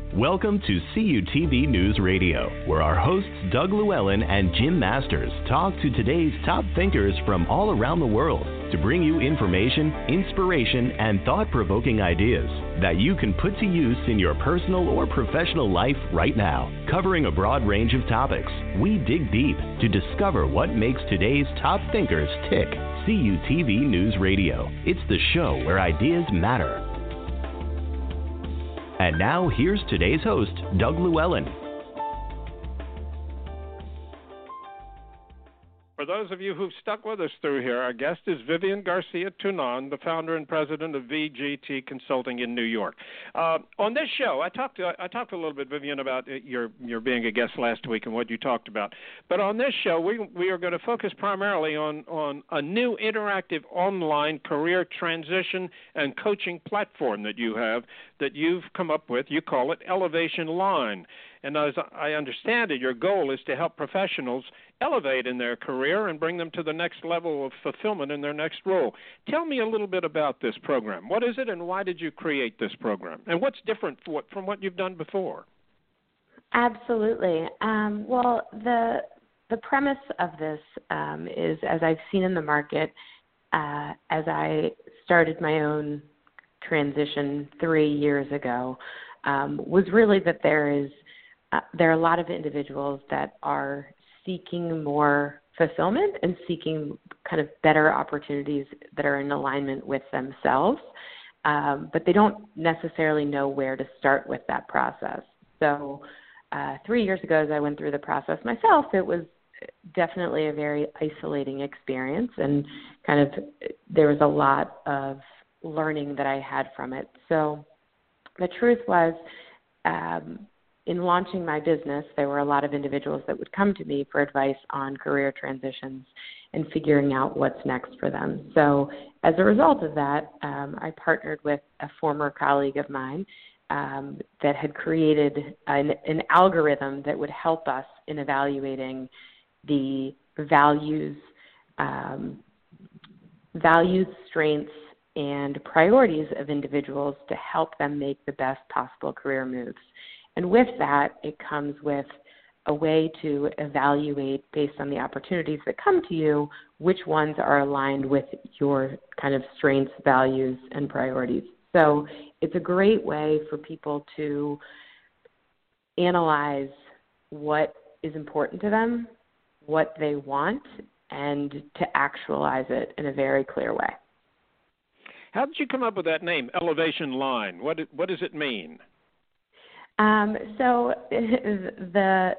Welcome to CUTV News Radio, where our hosts Doug Llewellyn and Jim Masters talk to today's top thinkers from all around the world to bring you information, inspiration, and thought-provoking ideas that you can put to use in your personal or professional life right now. Covering a broad range of topics, we dig deep to discover what makes today's top thinkers tick. CUTV News Radio. It's the show where ideas matter. And now, here's today's host, Doug Llewellyn. For those of you who've stuck with us through here, our guest is Vivian Garcia-Tunon, the founder and president of VGT Consulting in New York. On this show, I talked a little bit, Vivian, about your being a guest last week and what you talked about. But on this show, we are going to focus primarily on a new interactive online career transition and coaching platform that you've come up with. You call it Elevation Line. And as I understand it, your goal is to help professionals elevate in their career and bring them to the next level of fulfillment in their next role. Tell me a little bit about this program. What is it, and why did you create this program? And what's different from what you've done before? Absolutely. Well, the premise of this is, as I've seen in the market, as I started my own transition 3 years ago, was really that there are a lot of individuals that are seeking more fulfillment and seeking kind of better opportunities that are in alignment with themselves, but they don't necessarily know where to start with that process. So 3 years ago, as I went through the process myself, it was definitely a very isolating experience, and kind of there was a lot of learning that I had from it. So the truth was, in launching my business, there were a lot of individuals that would come to me for advice on career transitions and figuring out what's next for them. So as a result of that, I partnered with a former colleague of mine that had created an algorithm that would help us in evaluating the values, strengths, and priorities of individuals to help them make the best possible career moves. And with that, it comes with a way to evaluate, based on the opportunities that come to you, which ones are aligned with your kind of strengths, values, and priorities. So it's a great way for people to analyze what is important to them, what they want, and to actualize it in a very clear way. How did you come up with that name, Elevation Line? What does it mean? So the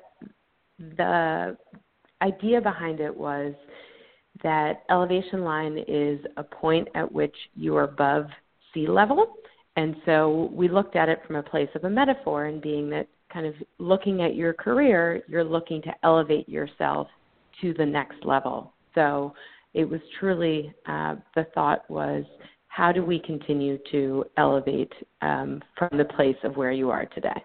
idea behind it was that elevation line is a point at which you are above sea level. And so we looked at it from a place of a metaphor, and being that kind of looking at your career, you're looking to elevate yourself to the next level. So it was truly, the thought was, how do we continue to elevate from the place of where you are today?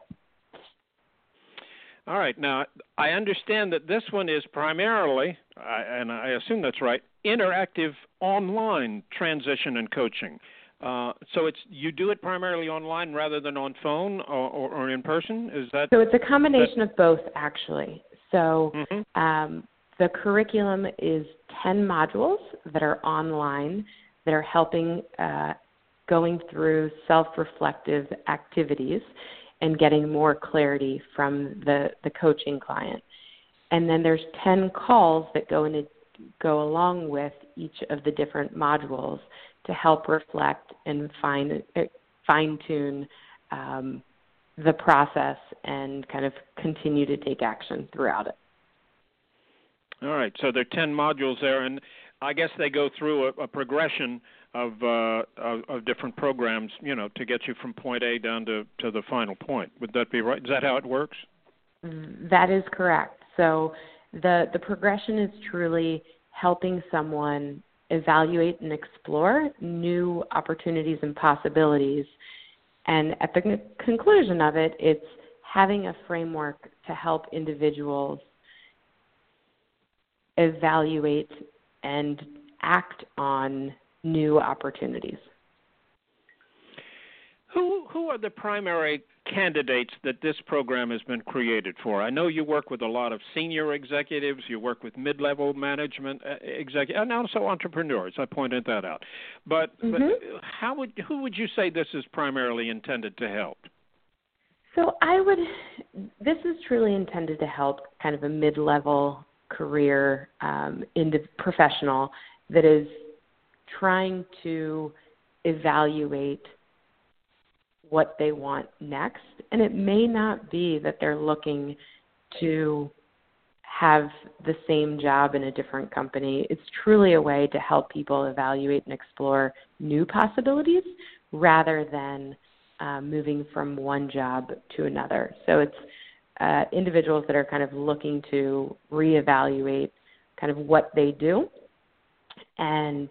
All right. Now, I understand that this one is primarily, and I assume that's right, interactive online transition and coaching. So you do it primarily online rather than on phone or in person? Is that? So it's a combination of both, actually. So the curriculum is 10 modules that are online that are helping going through self-reflective activities and getting more clarity from the coaching client. And then there's 10 calls that go along with each of the different modules to help reflect and fine-tune the process and kind of continue to take action throughout it. All right. So there are 10 modules there, and I guess they go through a progression of different programs, to get you from point A down to the final point. Would that be right? Is that how it works? That is correct. So the progression is truly helping someone evaluate and explore new opportunities and possibilities. And at the conclusion of it, it's having a framework to help individuals evaluate and act on new opportunities. who are the primary candidates that this program has been created for? I know you work with a lot of senior executives, you work with mid-level management executives, and also entrepreneurs. I pointed that out. But who would you say this is primarily intended to help? So this is truly intended to help kind of a mid-level career professional that is trying to evaluate what they want next. And it may not be that they're looking to have the same job in a different company. It's truly a way to help people evaluate and explore new possibilities rather than moving from one job to another. So it's individuals that are kind of looking to reevaluate kind of what they do. And,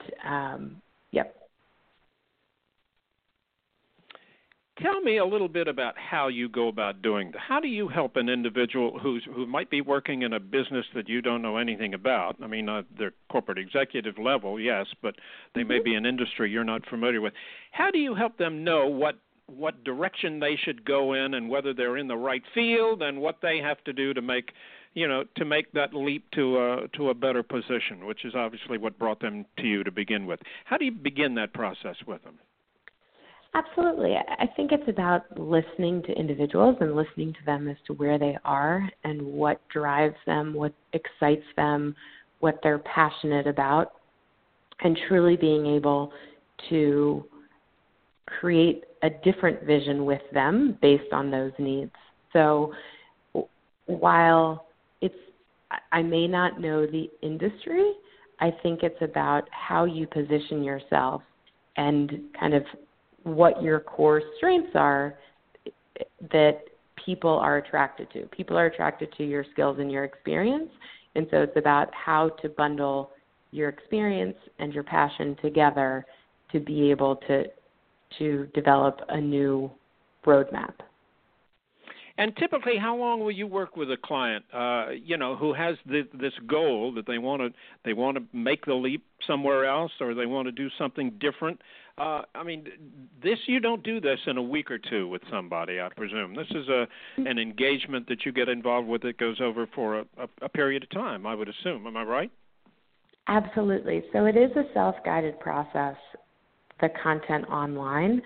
Tell me a little bit about how you go about doing that. How do you help an individual who might be working in a business that you don't know anything about? I mean, they're corporate executive level, yes, but they may be an industry you're not familiar with. How do you help them know what direction they should go in and whether they're in the right field and what they have to do to make that leap to a better position, which is obviously what brought them to you to begin with? How do you begin that process with them? Absolutely. I think it's about listening to individuals and listening to them as to where they are and what drives them, what excites them, what they're passionate about, and truly being able to create a different vision with them based on those needs. So while I may not know the industry, I think it's about how you position yourself and kind of what your core strengths are that people are attracted to. People are attracted to your skills and your experience, and so it's about how to bundle your experience and your passion together to be able to develop a new roadmap. And typically, how long will you work with a client, who has this goal that they want to make the leap somewhere else, or they want to do something different? You don't do this in a week or two with somebody, I presume. This is an engagement that you get involved with that goes over for a period of time, I would assume. Am I right? Absolutely. So it is a self-guided process, the content online.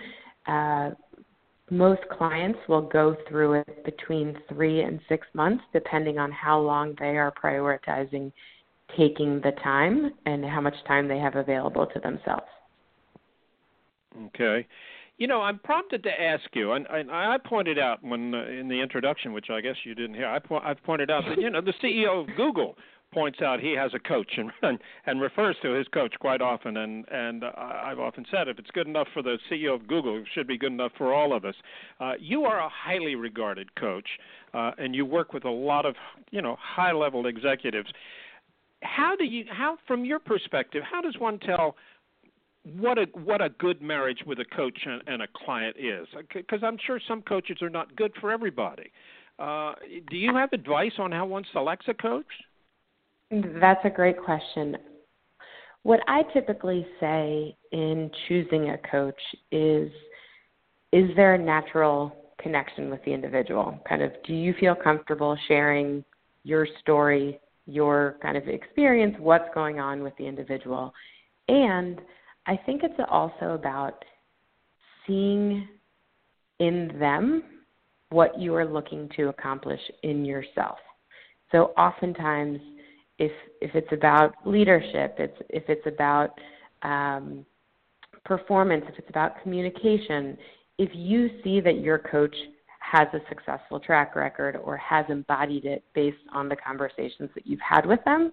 Most clients will go through it between 3 and 6 months, depending on how long they are prioritizing taking the time and how much time they have available to themselves. Okay. I'm prompted to ask you, and I pointed out when in the introduction, which I guess you didn't hear, I've pointed out that, the CEO of Google points out he has a coach and refers to his coach quite often. And I've often said if it's good enough for the CEO of Google, it should be good enough for all of us. You are a highly regarded coach, and you work with a lot of, high-level executives. How, from your perspective, how does one tell what a good marriage with a coach and a client is? Because I'm sure some coaches are not good for everybody. Do you have advice on how one selects a coach? That's a great question. What I typically say in choosing a coach is there a natural connection with the individual? Kind of, do you feel comfortable sharing your story, your kind of experience, what's going on with the individual? And I think it's also about seeing in them what you are looking to accomplish in yourself. So oftentimes, if it's about leadership, if it's about performance, if it's about communication, if you see that your coach has a successful track record or has embodied it based on the conversations that you've had with them,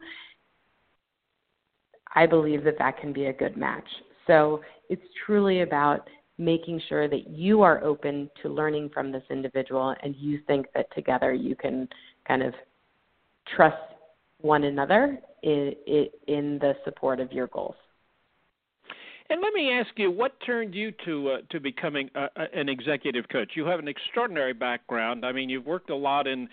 I believe that can be a good match. So it's truly about making sure that you are open to learning from this individual and you think that together you can kind of trust one another in the support of your goals. And let me ask you, what turned you to becoming an executive coach? You have an extraordinary background. I mean, you've worked a lot in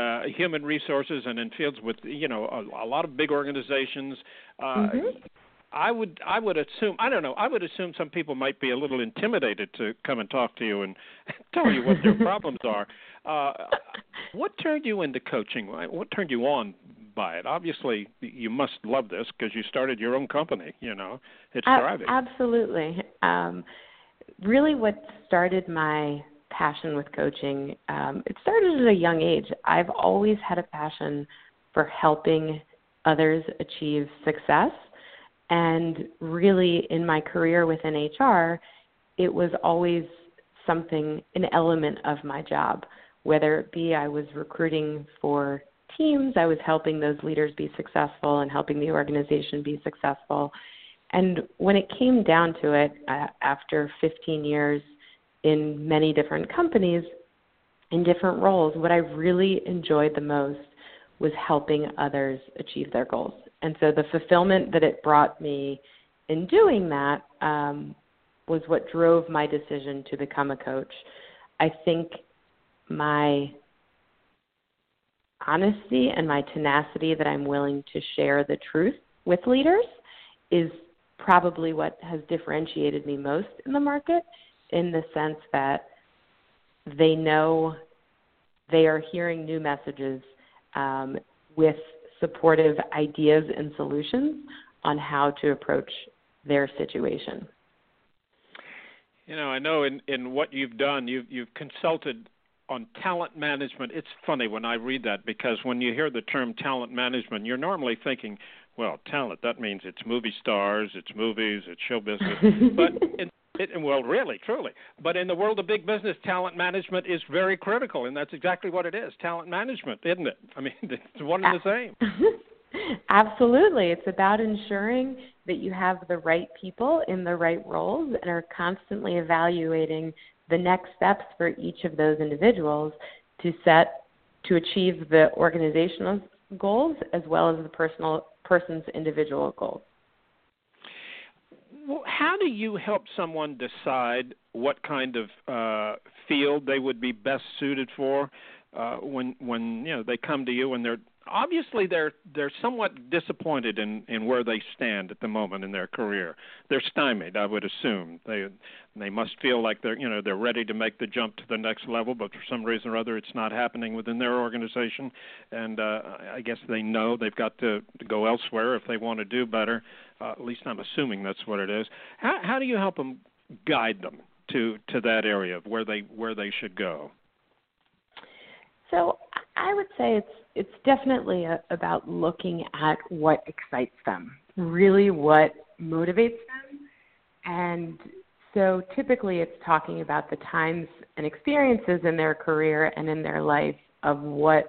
human resources and in fields with, a lot of big organizations. I would assume, I don't know, I would assume some people might be a little intimidated to come and talk to you and tell you what their problems are. What turned you into coaching? What turned you on by it? Obviously, you must love this because you started your own company, It's thriving. Absolutely. Really what started my passion with coaching, it started at a young age. I've always had a passion for helping others achieve success. And really in my career within HR, it was always something, an element of my job, whether it be I was recruiting for teams, I was helping those leaders be successful and helping the organization be successful. And when it came down to it, after 15 years in many different companies, in different roles, what I really enjoyed the most was helping others achieve their goals. And so the fulfillment that it brought me in doing that was what drove my decision to become a coach. I think my honesty and my tenacity that I'm willing to share the truth with leaders is probably what has differentiated me most in the market, in the sense that they know they are hearing new messages with supportive ideas and solutions on how to approach their situation. I know in what you've done, you've consulted on talent management. It's funny when I read that, because when you hear the term talent management, you're normally thinking, well, talent, that means it's movie stars, it's movies, it's show business. But well, really, truly. But in the world of big business, talent management is very critical, and that's exactly what it is, talent management, isn't it? I mean, it's one and the same. Absolutely. It's about ensuring that you have the right people in the right roles and are constantly evaluating the next steps for each of those individuals to achieve the organizational goals as well as the person's individual goals. Well, how do you help someone decide what kind of field they would be best suited for when they come to you and they're somewhat disappointed in where they stand at the moment in their career? They're stymied, I would assume. They must feel like they're ready to make the jump to the next level, but for some reason or other it's not happening within their organization. And I guess they know they've got to go elsewhere if they want to do better. At least I'm assuming that's what it is. How do you help them, guide them to that area of where they should go? So I would say it's definitely about looking at what excites them, really what motivates them. And so typically it's talking about the times and experiences in their career and in their life of what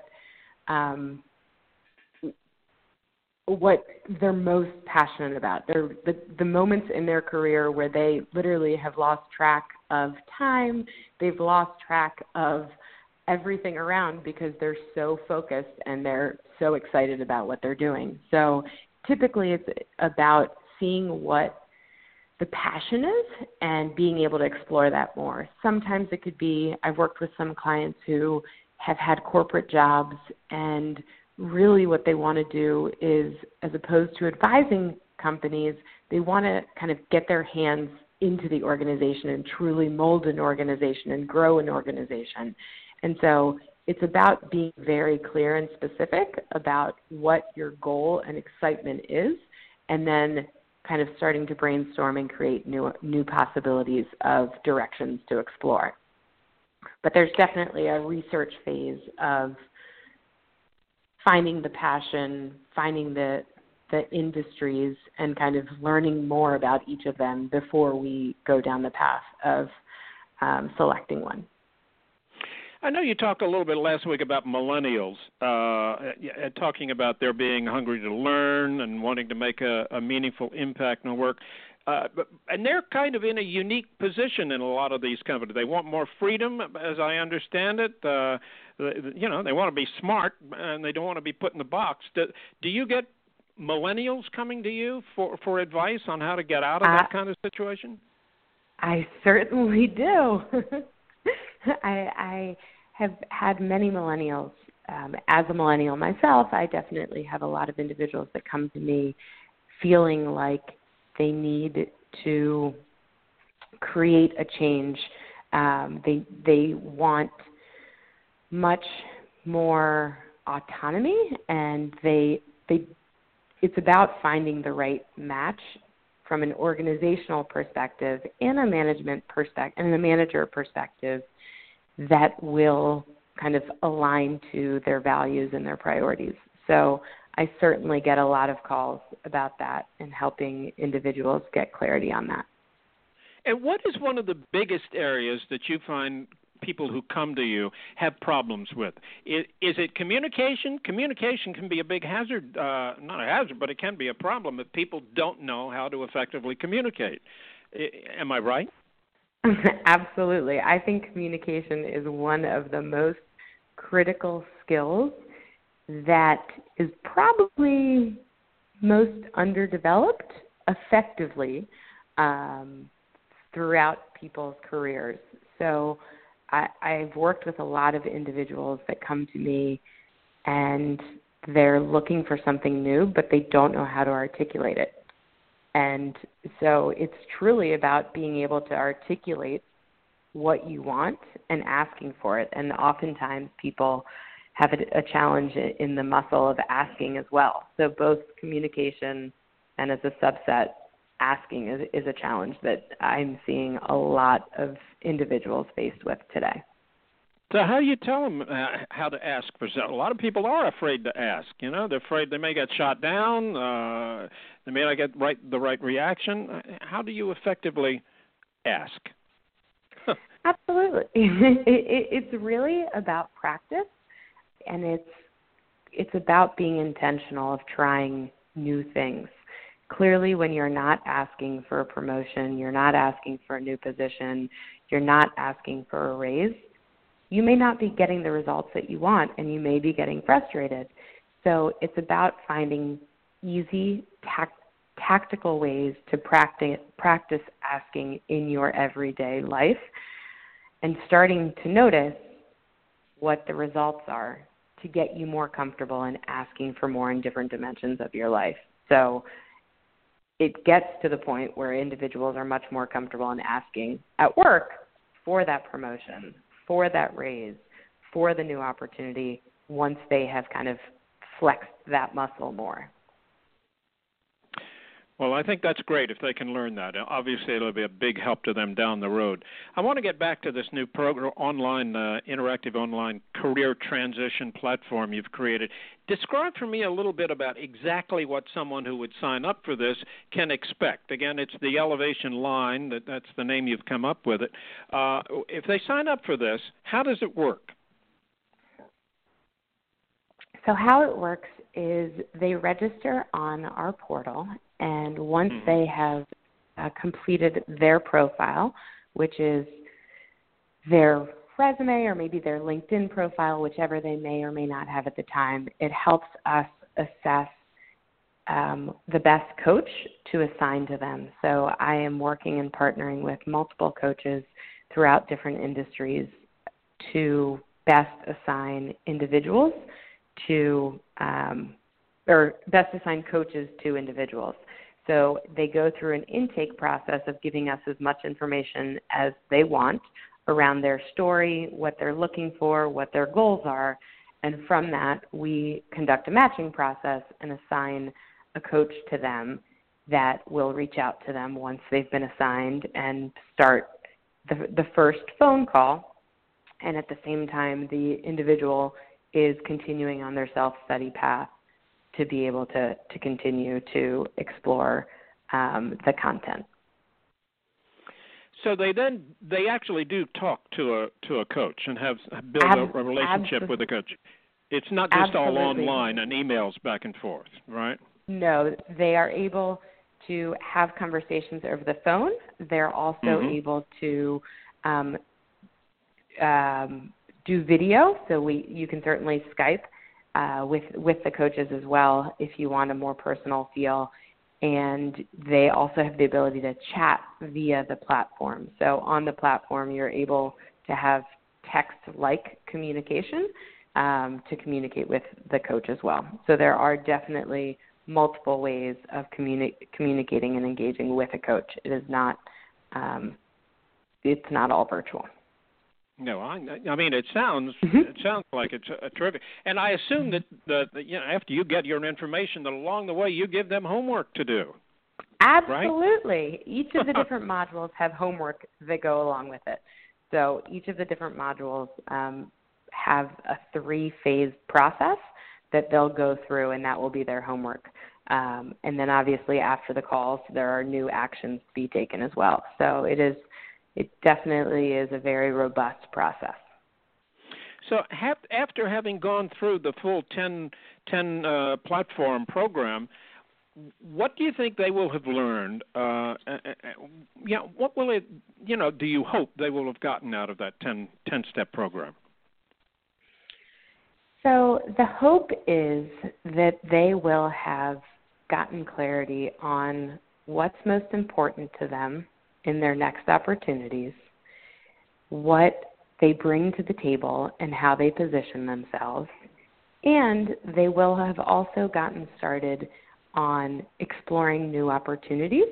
they're most passionate about. They're the moments in their career where they literally have lost track of time, they've lost track of everything around because they're so focused and they're so excited about what they're doing. So typically it's about seeing what the passion is and being able to explore that more. Sometimes it could be, I've worked with some clients who have had corporate jobs, and really what they want to do is, as opposed to advising companies, they want to kind of get their hands into the organization and truly mold an organization and grow an organization. And so it's about being very clear and specific about what your goal and excitement is, and then kind of starting to brainstorm and create new possibilities of directions to explore. But there's definitely a research phase of finding the passion, finding the industries, and kind of learning more about each of them before we go down the path of selecting one. I know you talked a little bit last week about millennials, talking about their being hungry to learn and wanting to make a meaningful impact in their work. And they're kind of in a unique position in a lot of these companies. They want more freedom, as I understand it. They want to be smart, and they don't want to be put in the box. Do you get millennials coming to you for advice on how to get out of that kind of situation? I certainly do. I have had many millennials. As a millennial myself, I definitely have a lot of individuals that come to me feeling like they need to create a change. They want much more autonomy, and it's about finding the right match from an organizational perspective and a management perspective and a manager perspective that will kind of align to their values and their priorities. So I certainly get a lot of calls about that and helping individuals get clarity on that. And what is one of the biggest areas that you find people who come to you have problems with? Is it communication? Communication can be a big hazard, not a hazard, but it can be a problem if people don't know how to effectively communicate. Am I right? Absolutely. I think communication is one of the most critical skills that is probably most underdeveloped effectively throughout people's careers. So I've worked with a lot of individuals that come to me and they're looking for something new, but they don't know how to articulate it. And so it's truly about being able to articulate what you want and asking for it. And oftentimes people have a challenge in the muscle of asking as well. So both communication and as a subset, asking is a challenge that I'm seeing a lot of individuals faced with today. So how do you tell them how to ask for something? A lot of people are afraid to ask. You know, they're afraid they may get shot down. They may not get the right reaction. How do you effectively ask? Absolutely. It's really about practice, and it's about being intentional of trying new things. Clearly, when you're not asking for a promotion, you're not asking for a new position, you're not asking for a raise, you may not be getting the results that you want, and you may be getting frustrated. So it's about finding easy, tactical ways to practice asking in your everyday life and starting to notice what the results are to get you more comfortable in asking for more in different dimensions of your life. So it gets to the point where individuals are much more comfortable in asking at work for that promotion, for that raise, for the new opportunity once they have kind of flexed that muscle more. Well, I think that's great if they can learn that. Obviously, it'll be a big help to them down the road. I want to get back to this new program, interactive online career transition platform you've created. Describe for me a little bit about exactly what someone who would sign up for this can expect. Again, it's the Elevation Line. That's the name you've come up with it. If they sign up for this, how does it work? So how it works is they register on our portal, and once they have completed their profile, which is their resume or maybe their LinkedIn profile, whichever they may or may not have at the time, it helps us assess the best coach to assign to them. So I am working and partnering with multiple coaches throughout different industries to best assign individuals to or best assign coaches to individuals. So they go through an intake process of giving us as much information as they want around their story, what they're looking for, what their goals are, and from that we conduct a matching process and assign a coach to them that will reach out to them once they've been assigned and start the first phone call. And at the same time, the individual is continuing on their self-study path to be able to continue to explore the content. So they actually do talk to a coach and build a relationship with a coach. It's not just all online and emails back and forth, right? No, they are able to have conversations over the phone. They're also able to do video, so you can certainly Skype with the coaches as well if you want a more personal feel. And they also have the ability to chat via the platform. So on the platform, you're able to have text-like communication to communicate with the coach as well. So there are definitely multiple ways of communicating and engaging with a coach. It is not, it's not all virtual. No, I mean it sounds like it's a terrific. And I assume that after you get your information, that along the way you give them homework to do. Absolutely. Right? Each of the different modules have homework that go along with it. So each of the different modules have a 3-phase process that they'll go through, and that will be their homework. And then obviously after the calls, there are new actions to be taken as well. So it definitely is a very robust process. So after having gone through the full 10 platform program, what do you think they will have learned? What will it? Do you hope they will have gotten out of that 10-step program? So the hope is that they will have gotten clarity on what's most important to them in their next opportunities, what they bring to the table and how they position themselves, and they will have also gotten started on exploring new opportunities.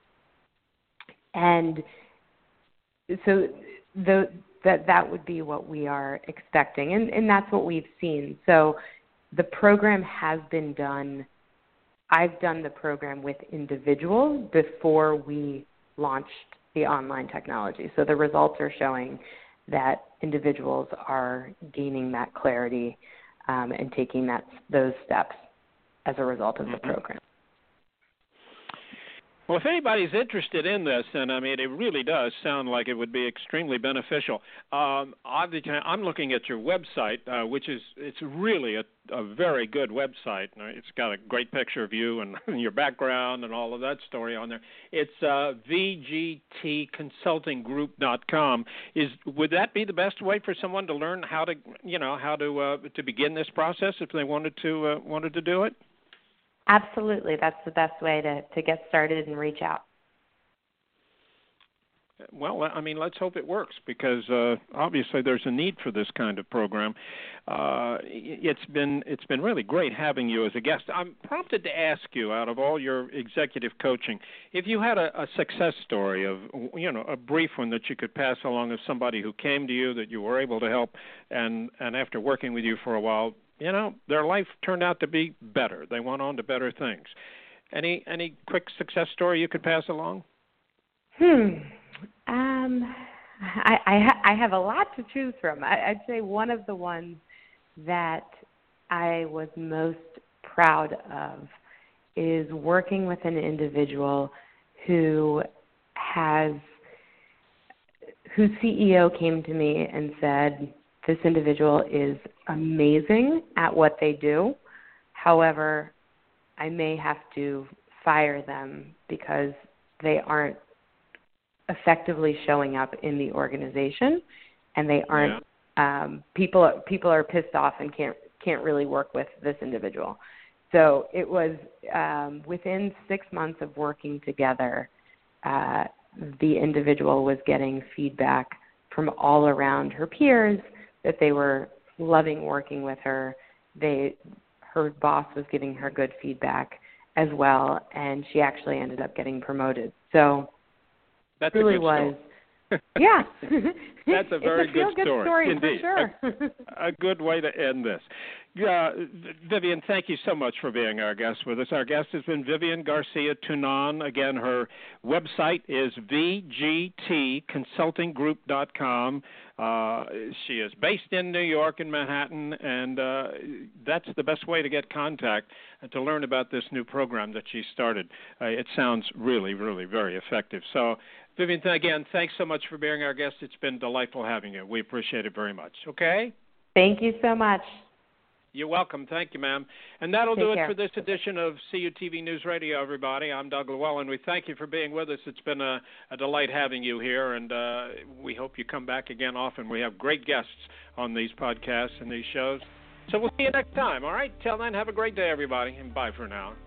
And so that would be what we are expecting, and that's what we've seen. So the program has been done. I've done the program with individuals before we launched the online technology. So the results are showing that individuals are gaining that clarity and taking those steps as a result of the program. Well, if anybody's interested in this, and I mean, it really does sound like it would be extremely beneficial. Obviously, I'm looking at your website, it's really a very good website. It's got a great picture of you and your background and all of that story on there. It's vgtconsultinggroup.com. Would that be the best way for someone to learn how to begin this process if they wanted to do it? Absolutely. That's the best way to get started and reach out. Well, I mean, let's hope it works because obviously there's a need for this kind of program. It's been really great having you as a guest. I'm prompted to ask you, out of all your executive coaching, if you had a success story of, a brief one that you could pass along of somebody who came to you that you were able to help, and after working with you for a while, their life turned out to be better. They went on to better things. Any quick success story you could pass along? I have a lot to choose from. I'd say one of the ones that I was most proud of is working with an individual whose CEO came to me and said, this individual is amazing at what they do. However, I may have to fire them because they aren't effectively showing up in the organization, and they aren't. People are pissed off and can't really work with this individual. So it was within 6 months of working together, the individual was getting feedback from all around her peers that they were loving working with her. Her boss was giving her good feedback as well, and she actually ended up getting promoted. So that really was. Yeah. That's a very good story. Indeed. For sure. A good way to end this. Vivian, thank you so much for being our guest with us. Our guest has been Vivian Garcia-Tunon. Again, her website is vgtconsultinggroup.com. She is based in New York in Manhattan, and that's the best way to get contact and to learn about this new program that she started. It sounds really, really very effective. So, Vivian, again, thanks so much for being our guest. It's been delightful having you. We appreciate it very much. Okay? Thank you so much. You're welcome. Thank you, ma'am. And that'll do it care. for this edition of CUTV News Radio, everybody. I'm Doug Llewellyn. We thank you for being with us. It's been a delight having you here, and we hope you come back again often. We have great guests on these podcasts and these shows. So we'll see you next time, all right? Till then, have a great day, everybody, and bye for now.